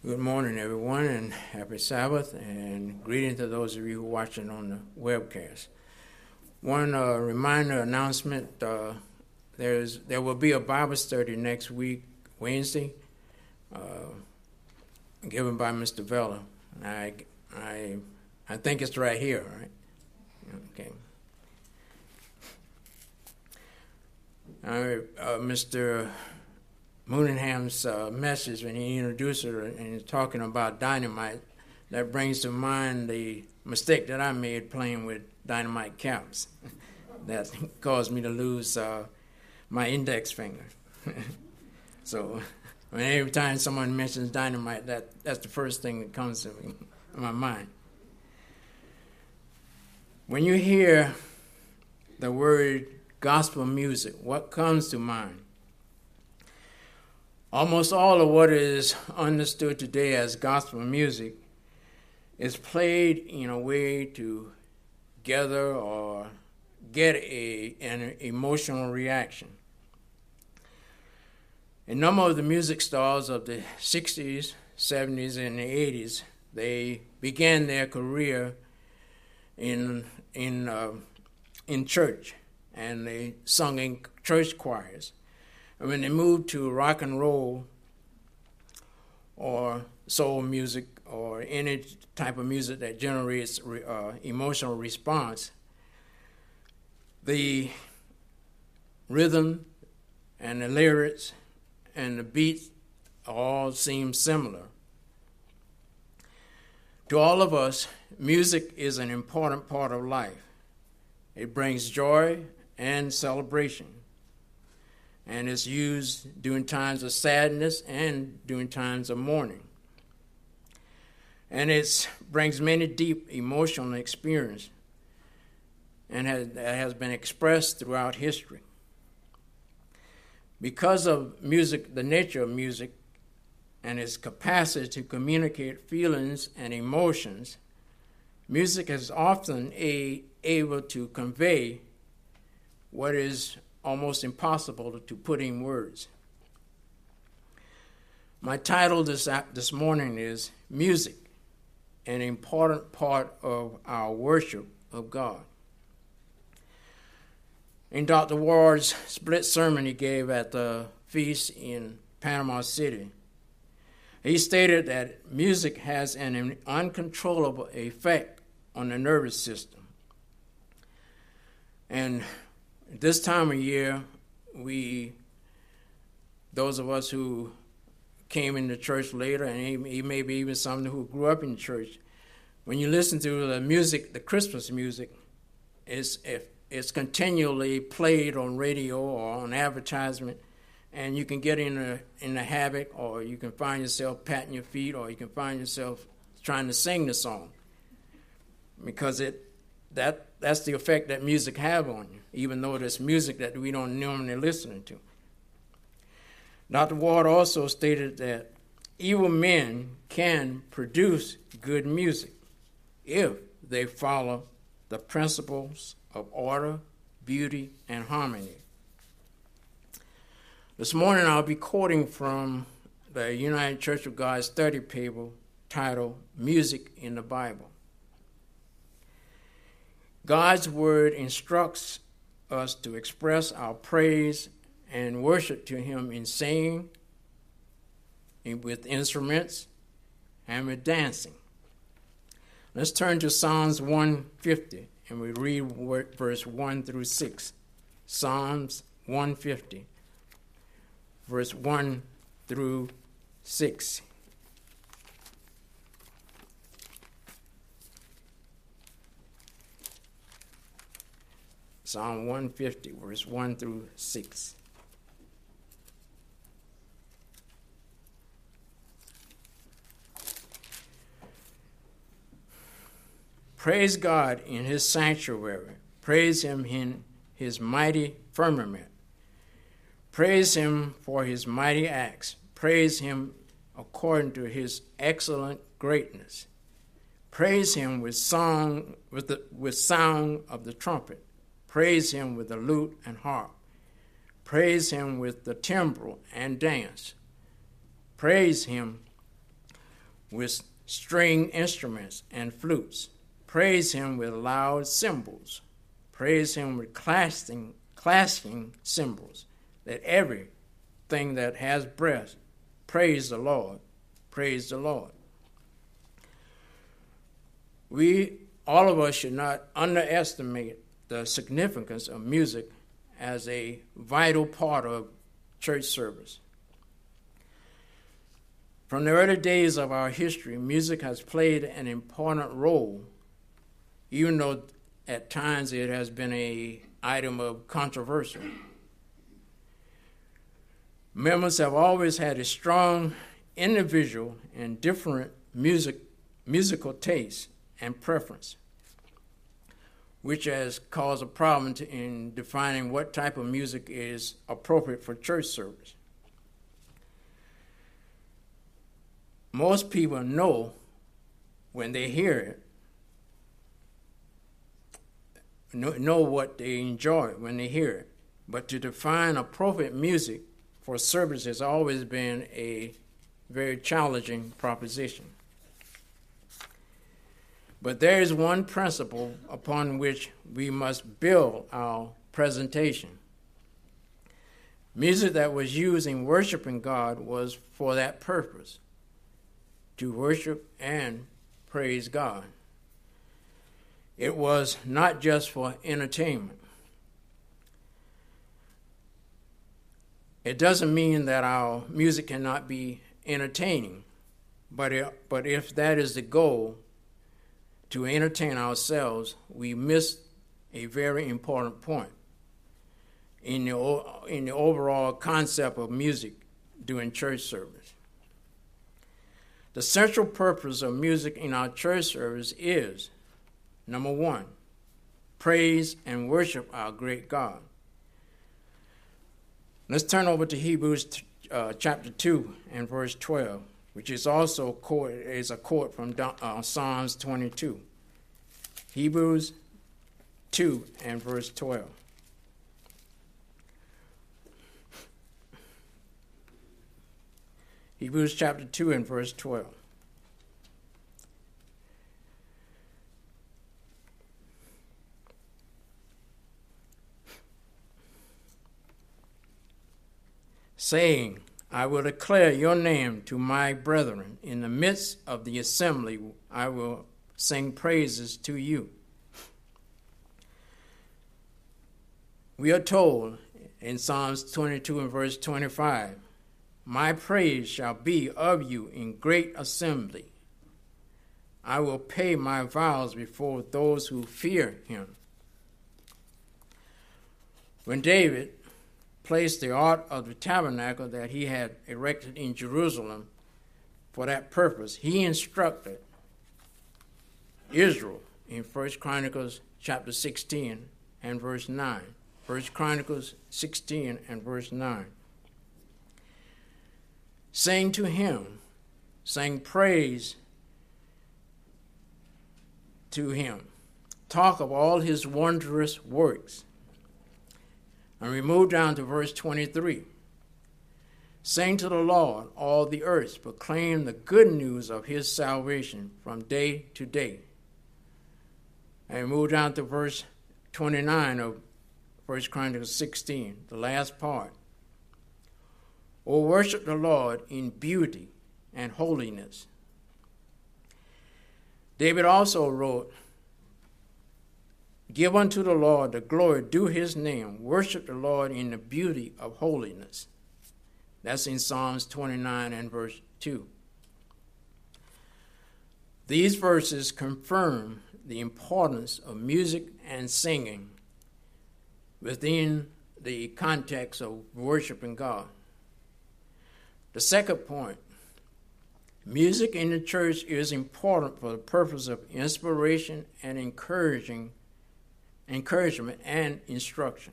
Good morning, everyone, and happy Sabbath, and greetings to those of you who are watching on the webcast. One reminder announcement, there will be a Bible study next week, Wednesday, given by Mr. Vella. I think it's right here, right? Okay. Mr. Mooningham's message when he introduced her and talking about dynamite, that brings to mind the mistake that I made playing with dynamite caps. That caused me to lose my index finger. So every time someone mentions dynamite, that's the first thing that comes to me in my mind. When you hear the word gospel music, what comes to mind? Almost all of what is understood today as gospel music is played in a way to gather or get an emotional reaction. A number of the music stars of the 60s, 70s, and the 80s, they began their career in church, and they sung in church choirs. And when they moved to rock and roll or soul music or any type of music that generates emotional response, the rhythm and the lyrics and the beats all seem similar. To all of us, music is an important part of life. It brings joy and celebration, and it's used during times of sadness and during times of mourning. And it brings many deep emotional experience and has been expressed throughout history. Because of music, the nature of music, and its capacity to communicate feelings and emotions, music is often able to convey what is almost impossible to put in words. My title this morning is Music, an Important Part of Our Worship of God. In Dr. Ward's split sermon he gave at the feast in Panama City, he stated that music has an uncontrollable effect on the nervous system. And this time of year, those of us who came into church later, and maybe even some who grew up in church, when you listen to the music, the Christmas music, it's continually played on radio or on advertisement, and you can get in a habit, or you can find yourself patting your feet, or you can find yourself trying to sing the song, because that's the effect that music have on you, even though it's music that we don't normally listen to. Dr. Ward also stated that evil men can produce good music if they follow the principles of order, beauty, and harmony. This morning I'll be quoting from the United Church of God study paper titled Music in the Bible. God's word instructs us to express our praise and worship to Him in singing, with instruments, and with dancing. Let's turn to Psalms 150, and we read verse 1 through 6. Psalms 150, verse 1 through 6. Psalm 150, verse 1 through 6. Praise God in His sanctuary. Praise Him in His mighty firmament. Praise Him for His mighty acts. Praise Him according to His excellent greatness. Praise Him with sound of the trumpet. Praise Him with the lute and harp. Praise Him with the timbrel and dance. Praise Him with string instruments and flutes. Praise him with loud cymbals. Praise him with clashing cymbals. Let everything that has breath praise the Lord. Praise the Lord. All of us should not underestimate the significance of music as a vital part of church service. From the early days of our history, music has played an important role, even though at times it has been an item of controversy. Members have always had a strong individual and different musical taste and preference, which has caused a problem in defining what type of music is appropriate for church service. Most people know when they hear it, know what they enjoy when they hear it. But to define appropriate music for service has always been a very challenging proposition. But there is one principle upon which we must build our presentation. Music that was used in worshiping God was for that purpose, to worship and praise God. It was not just for entertainment. It doesn't mean that our music cannot be entertaining, but if that is the goal, to entertain ourselves, we miss a very important point in the overall concept of music during church service. The central purpose of music in our church service is, number one, praise and worship our great God. Let's turn over to Hebrews chapter 2 and verse 12, which is also a quote from Psalms 22. Hebrews 2 and verse 12. Hebrews chapter 2 and verse 12. Saying, I will declare your name to my brethren. In the midst of the assembly, I will sing praises to you. We are told in Psalms 22 and verse 25, my praise shall be of you in great assembly. I will pay my vows before those who fear him. When David placed the ark of the tabernacle that he had erected in Jerusalem for that purpose, he instructed Israel in 1 Chronicles chapter 16 and verse 9. 1 Chronicles 16 and verse 9. Sing to him, sing praise to him. Talk of all his wondrous works. And we move down to verse 23. Sing to the Lord, all the earth, proclaim the good news of his salvation from day to day. And we move down to verse 29 of 1 Chronicles 16, the last part. O worship the Lord in beauty and holiness. David also wrote, give unto the Lord the glory due his name. Worship the Lord in the beauty of holiness. That's in Psalms 29 and verse 2. These verses confirm the importance of music and singing within the context of worshiping God. The second point, music in the church is important for the purpose of inspiration and encouragement and instruction.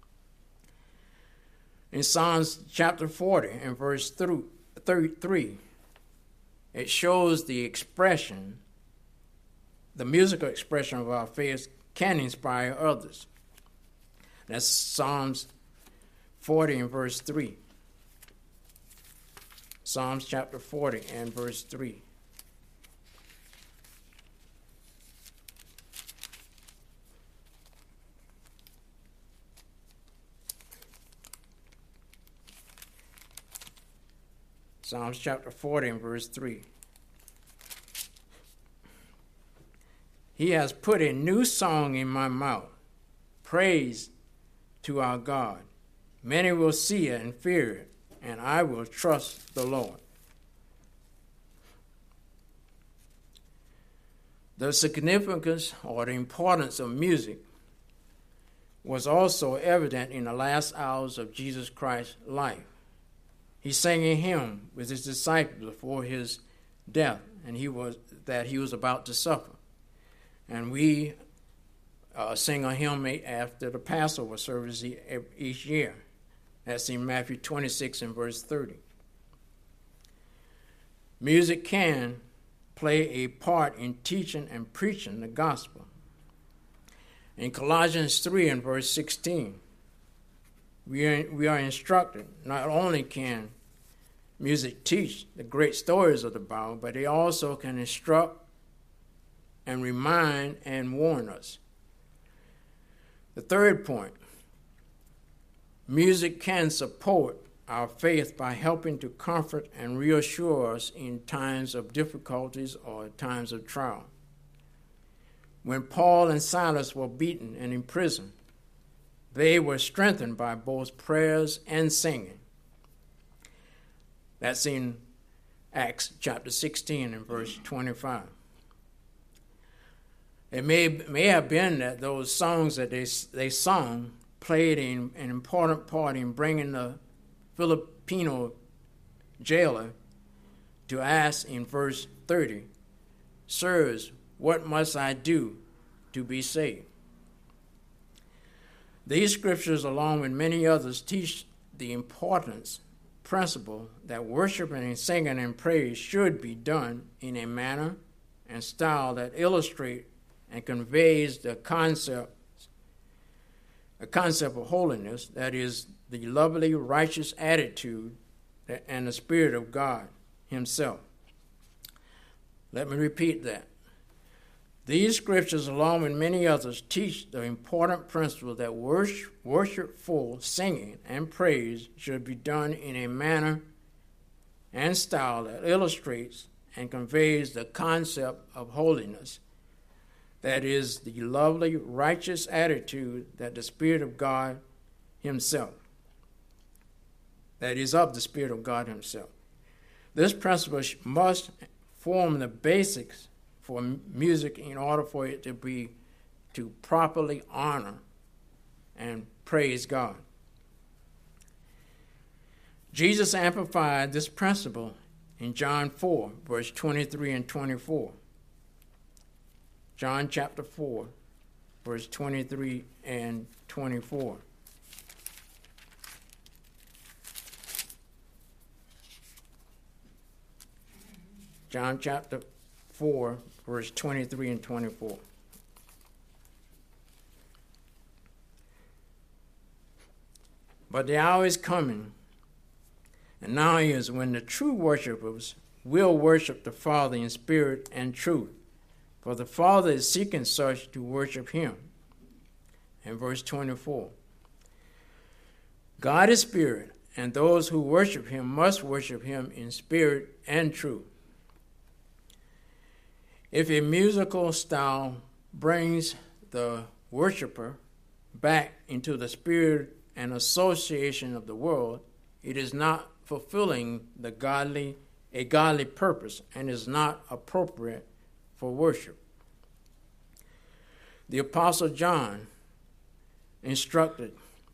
In Psalms chapter 40 and verse 33, it shows the expression, the musical expression of our faith can inspire others. That's Psalms 40 and verse 3. Psalms chapter 40 and verse 3. Psalms chapter 40 and verse 3. He has put a new song in my mouth, praise to our God. Many will see it and fear it, and I will trust the Lord. The significance or the importance of music was also evident in the last hours of Jesus Christ's life. He sang a hymn with his disciples before his death, and he was about to suffer. And we sing a hymn after the Passover service each year. That's in Matthew 26 and verse 30. Music can play a part in teaching and preaching the gospel. In Colossians 3 and verse 16, we are instructed not only can music teach the great stories of the Bible, but it also can instruct and remind and warn us. The third point, music can support our faith by helping to comfort and reassure us in times of difficulties or times of trial. When Paul and Silas were beaten and imprisoned, they were strengthened by both prayers and singing. That's in Acts chapter 16 and verse 25. It may have been that those songs that they sung played an important part in bringing the Filipino jailer to ask in verse 30, "Sirs, what must I do to be saved?" These scriptures, along with many others, teach the importance, principle that worshiping and singing and praise should be done in a manner and style that illustrate and conveys the concept of holiness, that is, the lovely, righteous attitude and the Spirit of God himself. Let me repeat that. These scriptures, along with many others, teach the important principle that worshipful singing and praise should be done in a manner and style that illustrates and conveys the concept of holiness, that is, the lovely, righteous attitude that the Spirit of God himself, that is, of the Spirit of God himself. This principle must form the basics for music in order for it to properly honor and praise God. Jesus amplified this principle in John 4, verse 23 and 24. John chapter 4, verse 23 and 24. John chapter 4, verse 23 and 24. But the hour is coming, and now is when the true worshipers will worship the Father in spirit and truth, for the Father is seeking such to worship him. And verse 24. God is spirit, and those who worship him must worship him in spirit and truth. If a musical style brings the worshiper back into the spirit and association of the world, it is not fulfilling a godly purpose and is not appropriate for worship. The Apostle John instructed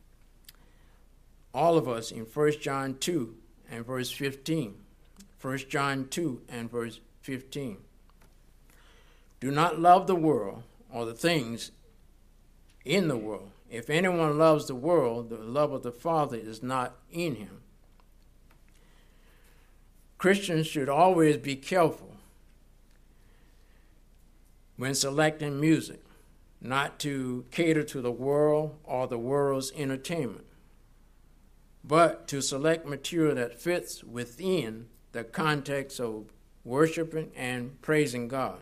all of us in 1 John 2 and verse 15. 1 John 2 and verse 15. Do not love the world or the things in the world. If anyone loves the world, the love of the Father is not in him. Christians should always be careful when selecting music, not to cater to the world or the world's entertainment, but to select material that fits within the context of worshiping and praising God.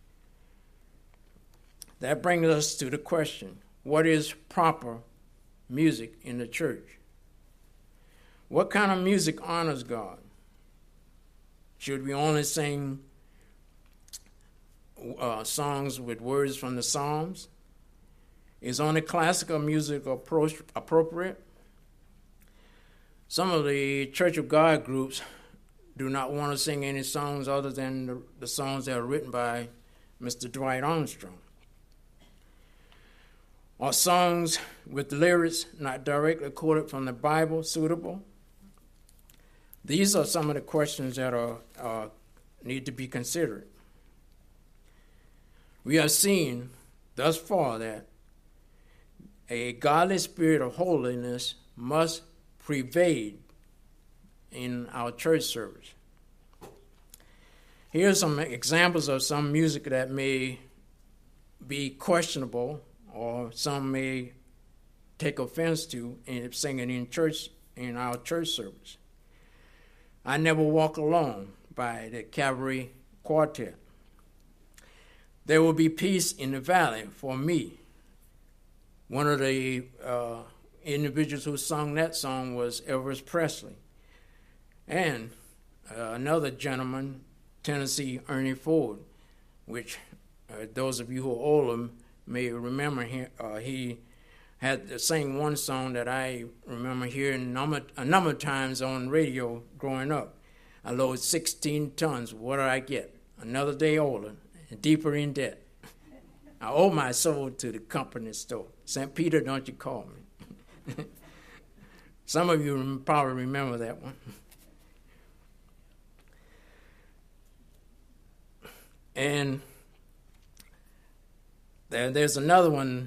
That brings us to the question, what is proper music in the church? What kind of music honors God? Should we only sing songs with words from the Psalms? Is only classical music appropriate? Some of the Church of God groups do not want to sing any songs other than the songs that are written by Mr. Dwight Armstrong. Are songs with lyrics not directly quoted from the Bible suitable? These are some of the questions that need to be considered. We have seen thus far that a godly spirit of holiness must prevail in our church service. Here are some examples of some music that may be questionable or some may take offense to in singing in our church service. I Never Walk Alone by the Cavalry Quartet. There Will Be Peace in the Valley for me. One of the individuals who sung that song was Elvis Presley. And another gentleman, Tennessee Ernie Ford, which those of you who are older may remember he had to sing one song that I remember hearing a number of times on radio growing up. I load 16 tons. What do I get? Another day older and deeper in debt. I owe my soul to the company store. St. Peter, don't you call me. Some of you probably remember that one. And there's another one,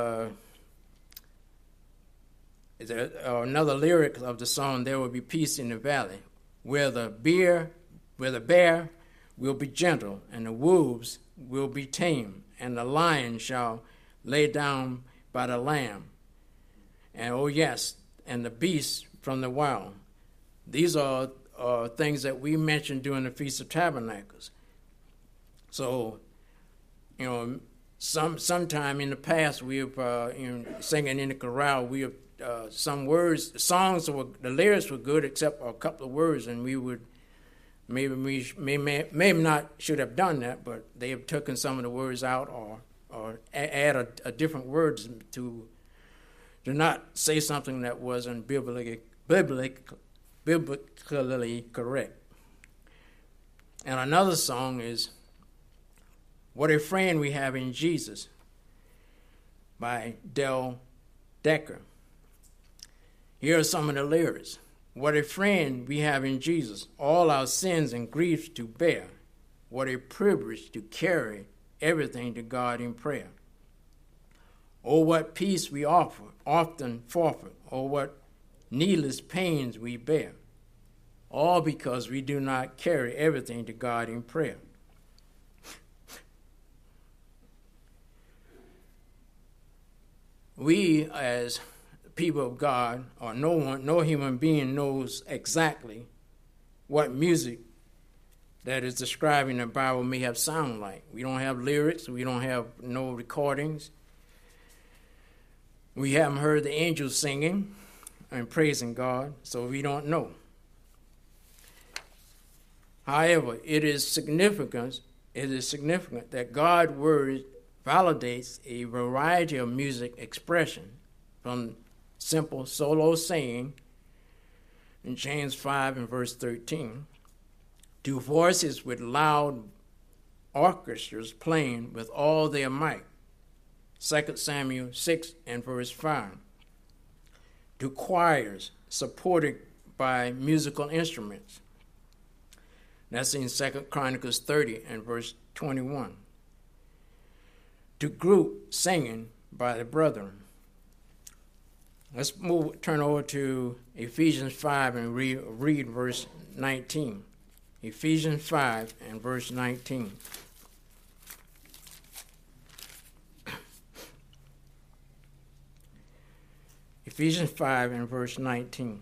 another lyric of the song, There Will Be Peace in the Valley, where the bear will be gentle, and the wolves will be tame, and the lion shall lay down by the lamb. And oh yes, and the beast from the wild. These are things that we mentioned during the Feast of Tabernacles. So, sometime in the past we have singing in the chorale. We have some words, the lyrics were good except a couple of words, and we would maybe not should have done that, but they have taken some of the words out or add a different words to not say something that wasn't biblically correct. And another song is What a Friend We Have in Jesus by Del Decker. Here are some of the lyrics. What a friend we have in Jesus, all our sins and griefs to bear. What a privilege to carry everything to God in prayer. Oh, what peace we often forfeit. Oh, what needless pains we bear. All because we do not carry everything to God in prayer. We, as people of God, or no human being knows exactly what music that is described in the Bible may have sound like. We don't have lyrics. We don't have no recordings. We haven't heard the angels singing and praising God, so we don't know. However, it is significant that God's word validates a variety of music expression, from simple solo singing in James 5 and verse 13 to voices with loud orchestras playing with all their might, 2 Samuel 6 and verse 5, to choirs supported by musical instruments. That's in 2 Chronicles 30 and verse 21. To group singing by the brethren. Let's turn over to Ephesians 5 and read verse 19. Ephesians 5 and verse 19. Ephesians 5 and verse 19.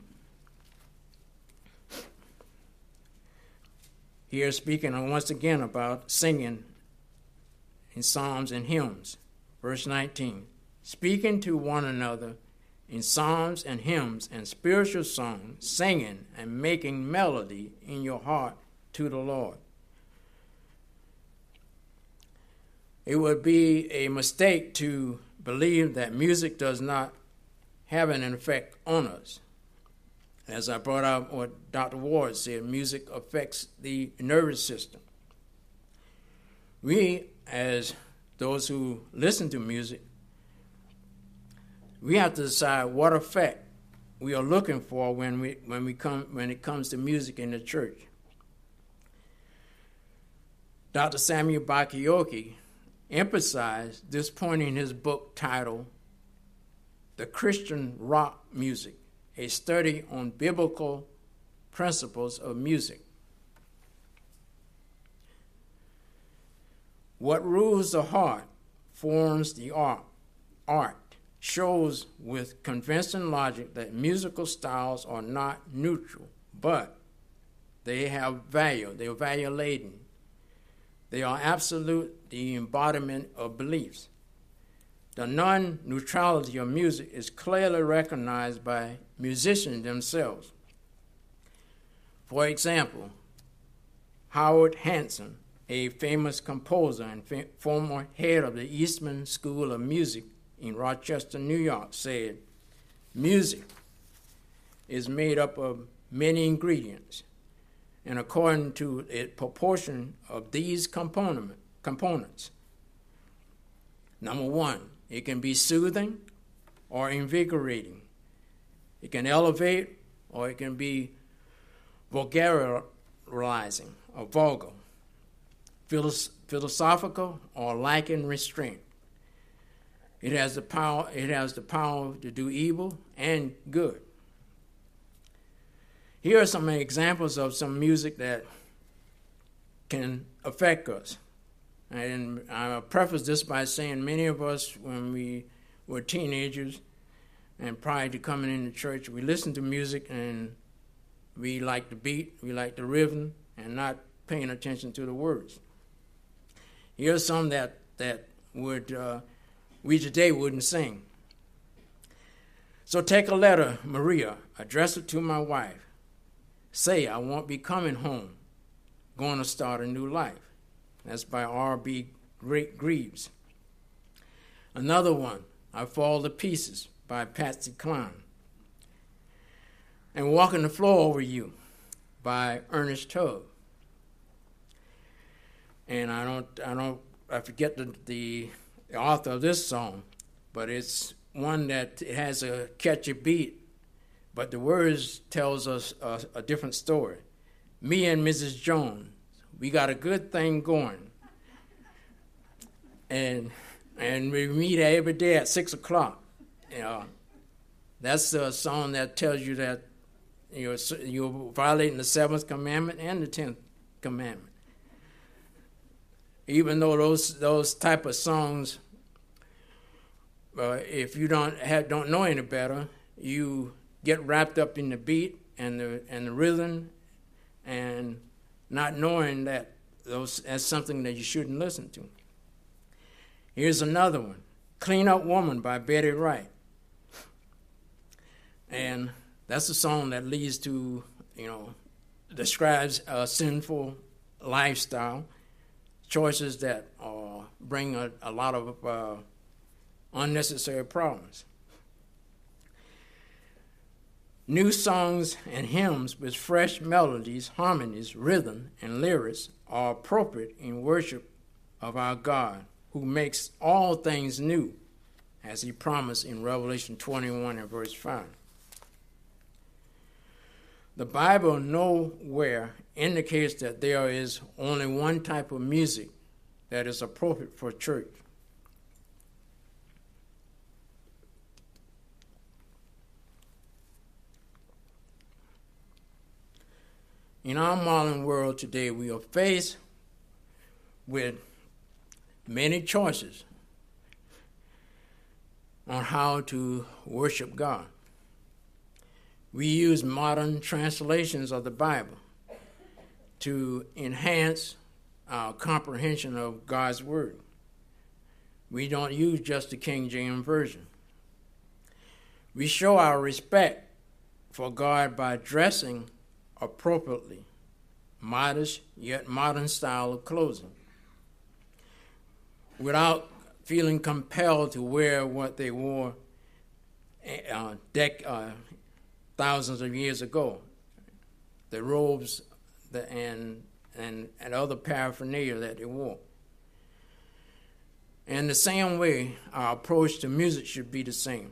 Here speaking once again about singing in psalms and hymns. Verse 19. Speaking to one another in psalms and hymns and spiritual songs, singing and making melody in your heart to the Lord. It would be a mistake to believe that music does not have an effect on us. As I brought out what Dr. Ward said, music affects the nervous system. We, as those who listen to music, we have to decide what effect we are looking for when it comes to music in the church. Dr. Samuel Bakayoke emphasized this point in his book titled The Christian Rock Music, a study on biblical principles of music. What rules the heart forms the art shows with convincing logic that musical styles are not neutral, but they have value. They are value-laden. They are absolute, the embodiment of beliefs. The non-neutrality of music is clearly recognized by musicians themselves. For example, Howard Hanson, a famous composer and former head of the Eastman School of Music in Rochester, New York, said, "Music is made up of many ingredients, and according to a proportion of these components. Number one, it can be soothing or invigorating. It can elevate or it can be vulgarizing or vulgar, philosophical or lacking restraint. It has the power to do evil and good." Here are some examples of some music that can affect us. And I'll preface this by saying many of us, when we were teenagers and prior to coming into church, we listened to music and we liked the beat, we liked the rhythm, and not paying attention to the words. Here's some that would we today wouldn't sing. "So take a letter, Maria, address it to my wife. Say I won't be coming home, going to start a new life." That's by R.B. Greaves. Another one, "I Fall to Pieces" by Patsy Cline. And "Walking the Floor Over You" by Ernest Tubb. And I forget the author of this song, but it's one that it has a catchy beat, but the words tells us a different story. "Me and Mrs. Jones, we got a good thing going. And we meet every day at 6 o'clock. That's a song that tells you that you're violating the 7th commandment and the 10th commandment. Even though those type of songs, if you don't know any better, you get wrapped up in the beat and the rhythm, and not knowing that that's something that you shouldn't listen to. Here's another one, "Clean Up Woman" by Betty Wright. And that's a song that leads to, describes a sinful lifestyle, choices that bring a lot of unnecessary problems. New songs and hymns with fresh melodies, harmonies, rhythm, and lyrics are appropriate in worship of our God, who makes all things new, as he promised in Revelation 21 and verse 5. The Bible nowhere indicates that there is only one type of music that is appropriate for church. In our modern world today, we are faced with many choices on how to worship God. We use modern translations of the Bible to enhance our comprehension of God's Word. We don't use just the King James Version. We show our respect for God by dressing appropriately modest yet modern style of clothing, without feeling compelled to wear what they wore thousands of years ago, the robes and other paraphernalia that they wore. In the same way, our approach to music should be the same.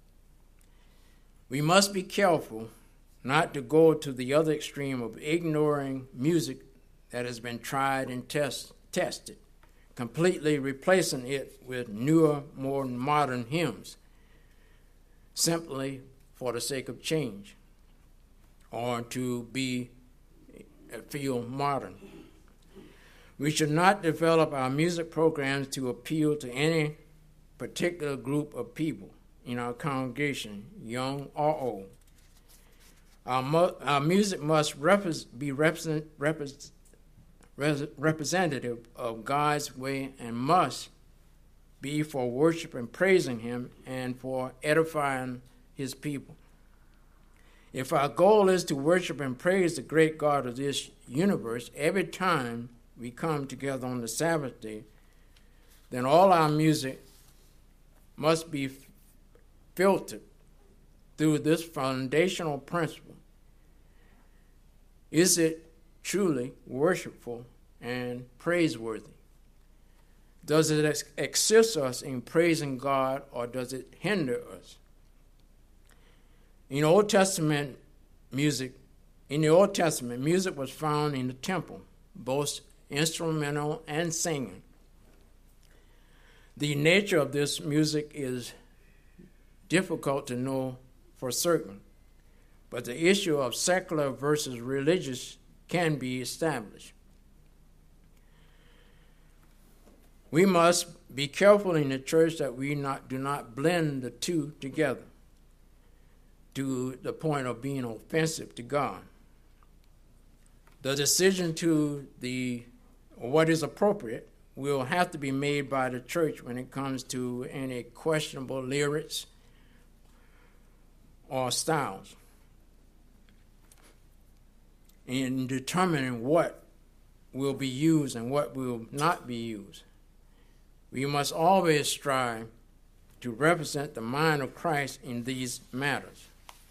We must be careful not to go to the other extreme of ignoring music that has been tried and tested, completely replacing it with newer, more modern hymns, simply for the sake of change or to feel modern. We should not develop our music programs to appeal to any particular group of people in our congregation, young or old. Our music must be representative of God's way and must be for worship and praising Him and for edifying His people. If our goal is to worship and praise the great God of this universe every time we come together on the Sabbath day, then all our music must be filtered through this foundational principle. Is it truly worshipful and praiseworthy? Does it assist us in praising God, or does it hinder us? In the Old Testament, music was found in the temple, both instrumental and singing. The nature of this music is difficult to know for certain, but the issue of secular versus religious can be established. We must be careful in the church that we do not blend the two together to the point of being offensive to God. The decision to what is appropriate will have to be made by the church when it comes to any questionable lyrics or styles, in determining what will be used and what will not be used. We must always strive to represent the mind of Christ in these matters.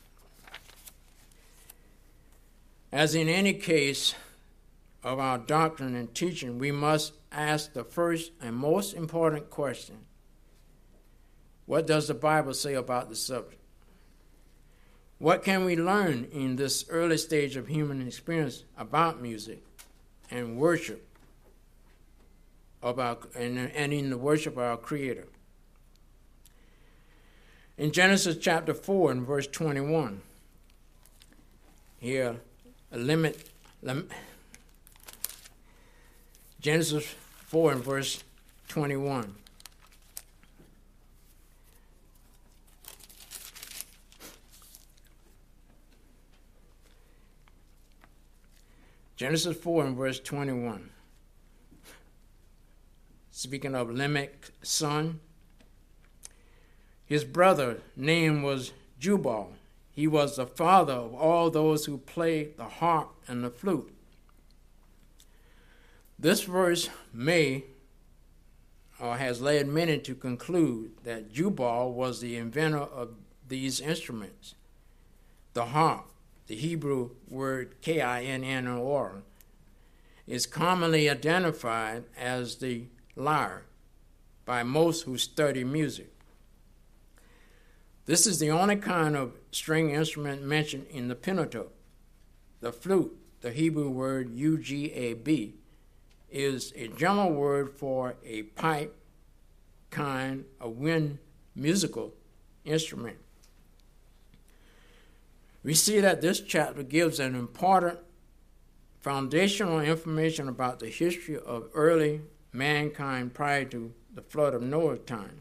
As in any case of our doctrine and teaching, we must ask the first and most important question: what does the Bible say about the subject? What can we learn in this early stage of human experience about music and worship and in the worship of our Creator? In Genesis chapter 4 and verse 21, here Genesis 4 and verse 21. Genesis 4 and verse 21. Speaking of Lamech's son, his brother name was Jubal. He was the father of all those who played the harp and the flute. This verse has led many to conclude that Jubal was the inventor of these instruments. The harp, the Hebrew word kinnor, is commonly identified as the lyre by most who study music. This is the only kind of string instrument mentioned in the Pentateuch. The flute, the Hebrew word ugab, is a general word for a pipe kind of wind musical instrument. We see that this chapter gives an important foundational information about the history of early mankind prior to the flood of Noah's time.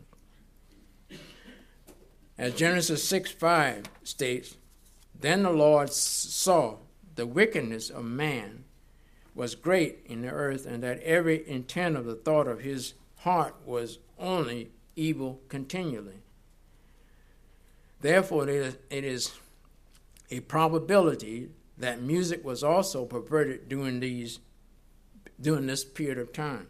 As Genesis 6:5 states, "Then the Lord saw the wickedness of man was great in the earth, and that every intent of the thought of his heart was only evil continually. Therefore, it is a probability that music was also perverted during this period of time.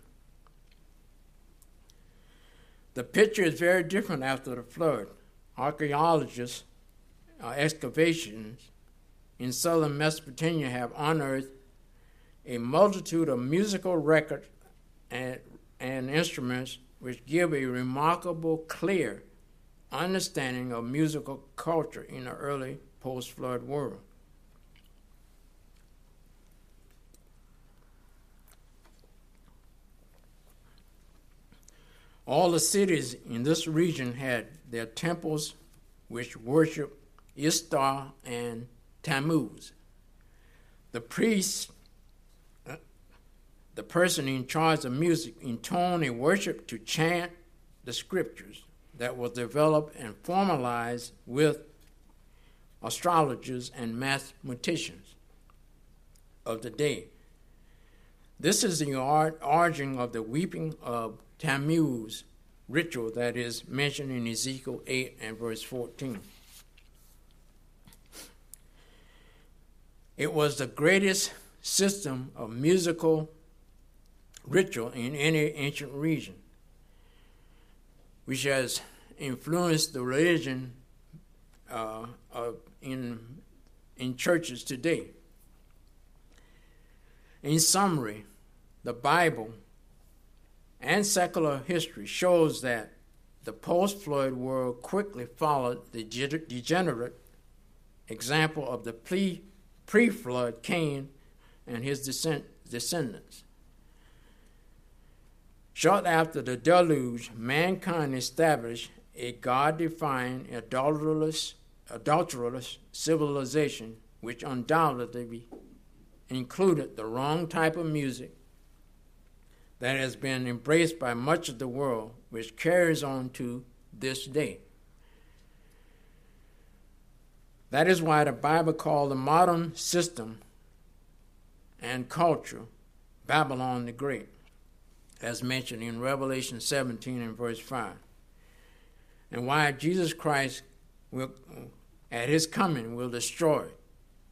The picture is very different after the flood. Archaeologists' excavations in southern Mesopotamia have unearthed a multitude of musical records and instruments which give a remarkable, clear understanding of musical culture in the early post-flood world. All the cities in this region had their temples which worshiped Ishtar and Tammuz. The priest, the person in charge of music, intoned a worship to chant the scriptures that was developed and formalized with astrologers and mathematicians of the day. This is the origin of the weeping of Tammuz ritual that is mentioned in Ezekiel 8 and verse 14. It was the greatest system of musical ritual in any ancient region, which has influenced the religion in churches today. In summary, the Bible and secular history shows that the post-flood world quickly followed the degenerate example of the pre-flood Cain and his descendants. Shortly after the deluge, mankind established a God-defined, adulterous civilization, which undoubtedly included the wrong type of music that has been embraced by much of the world, which carries on to this day. That is why the Bible called the modern system and culture Babylon the Great, as mentioned in Revelation 17 and verse 5. And why Jesus Christ will, at his coming, will destroy it.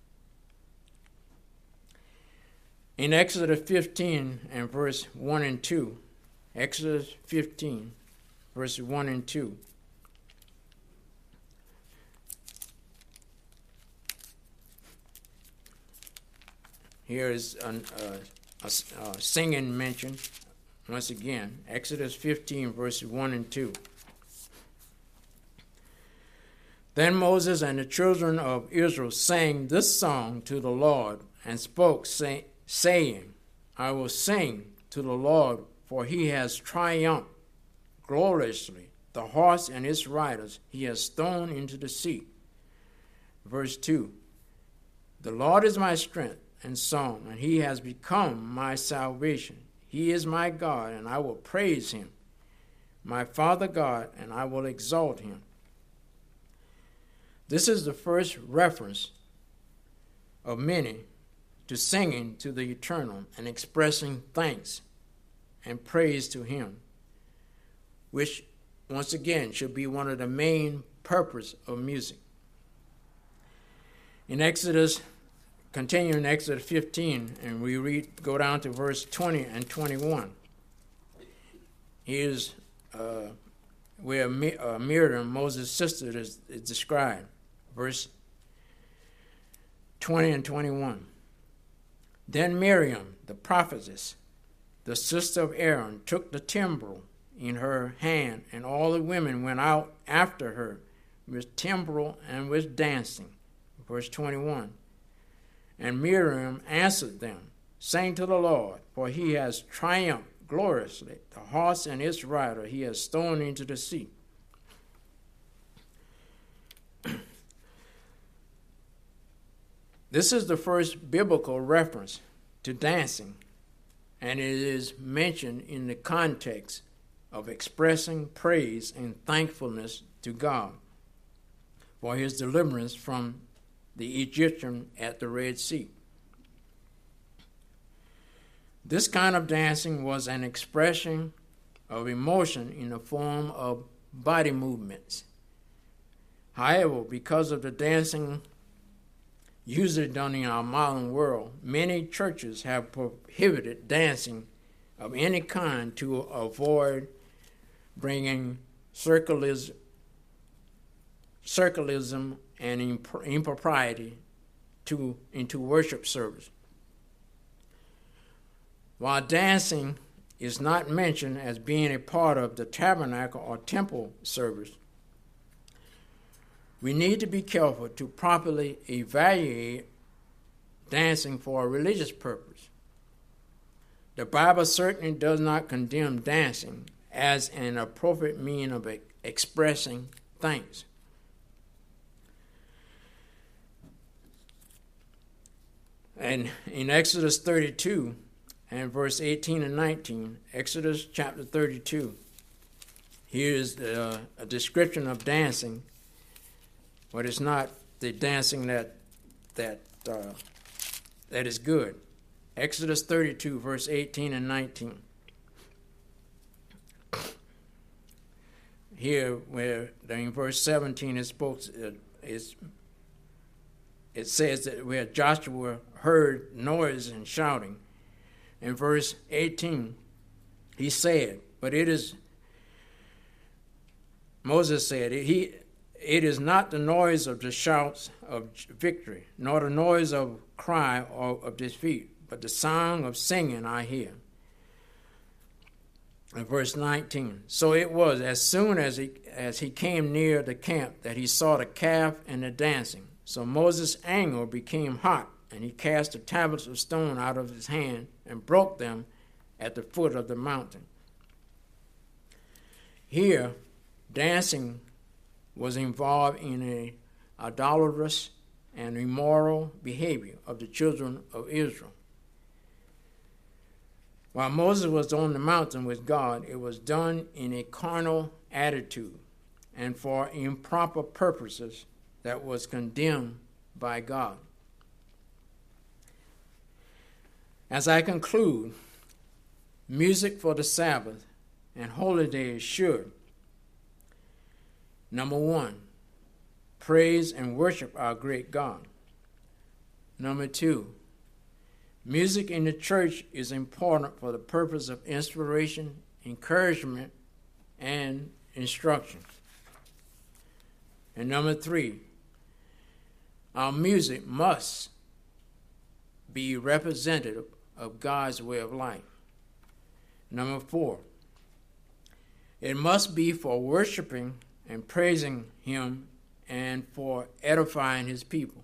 In Exodus 15 and verse 1 and 2, Exodus 15, verses 1 and 2, here is a singing mention, once again, Exodus 15, verses 1 and 2. Then Moses and the children of Israel sang this song to the Lord and spoke, saying, I will sing to the Lord, for he has triumphed gloriously. The horse and its riders he has thrown into the sea. Verse 2, the Lord is my strength and song, and he has become my salvation. He is my God, and I will praise him, my Father God, and I will exalt him. This is the first reference of many to singing to the Eternal and expressing thanks and praise to him, which, once again, should be one of the main purposes of music. In Exodus, continue in Exodus 15, and we go down to verse 20 and 21. Here's where Miriam, Moses' sister, is described. Verse 20 and 21. Then Miriam, the prophetess, the sister of Aaron, took the timbrel in her hand, and all the women went out after her with timbrel and with dancing. Verse 21. And Miriam answered them, saying to the Lord, for he has triumphed gloriously. The horse and its rider he has thrown into the sea. This is the first biblical reference to dancing, and it is mentioned in the context of expressing praise and thankfulness to God for his deliverance from the Egyptian at the Red Sea. This kind of dancing was an expression of emotion in the form of body movements. However, because of the dancing usually done in our modern world, many churches have prohibited dancing of any kind to avoid bringing circularism and impropriety into worship service. While dancing is not mentioned as being a part of the tabernacle or temple service, we need to be careful to properly evaluate dancing for a religious purpose. The Bible certainly does not condemn dancing as an appropriate means of expressing thanks. And in Exodus 32 and verse 18 and 19, Exodus chapter 32, here is a description of dancing, but it's not the dancing that is good. Exodus 32, verse 18 and 19. Here, where in verse 17 it says that where Joshua heard noise and shouting. In verse 18, he said, Moses said, it is not the noise of the shouts of victory, nor the noise of cry or of defeat, but the song of singing I hear. In verse 19, so it was as soon as he came near the camp that he saw the calf and the dancing. So Moses' anger became hot, and he cast the tablets of stone out of his hand and broke them at the foot of the mountain. Here, dancing was involved in an idolatrous and immoral behavior of the children of Israel. While Moses was on the mountain with God, it was done in a carnal attitude and for improper purposes that was condemned by God. As I conclude, music for the Sabbath and holy days should, number one, praise and worship our great God. Number two, music in the church is important for the purpose of inspiration, encouragement, and instruction. And number three, our music must be representative of God's way of life. Number four, it must be for worshiping and praising Him and for edifying His people.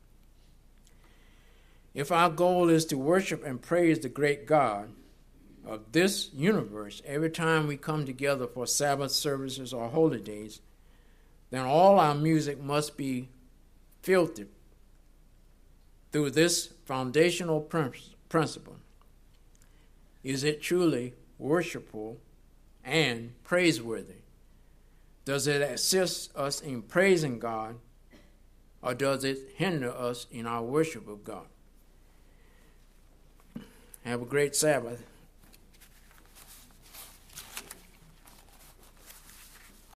If our goal is to worship and praise the great God of this universe every time we come together for Sabbath services or holy days, then all our music must be filtered through this foundational principle. Is it truly worshipful and praiseworthy? Does it assist us in praising God, or does it hinder us in our worship of God? Have a great Sabbath.